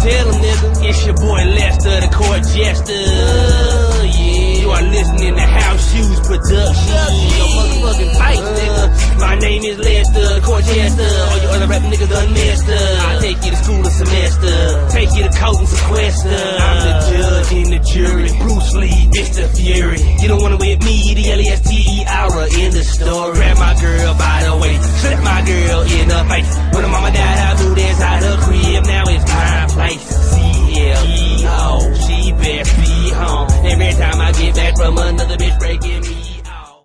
Tell him, nigga. It's your boy Lester, the court jester. Yeah. You are listening to House Shoes Production. Your motherfucking fight, nigga. My name is Lester, the court jester. All you other rap niggas done messed up. I take you to school a semester. Take you to court and sequester. I'm the judge and the jury. Bruce Lee, Mr. Fury. You don't wanna with me, the L-E-S-T-E-R in the story. Grab my girl by the way, slap my girl in the face. When her mama died, I moved inside her crib. Now it's my place. C-L-E-O, she best be home. Every time I get back from another bitch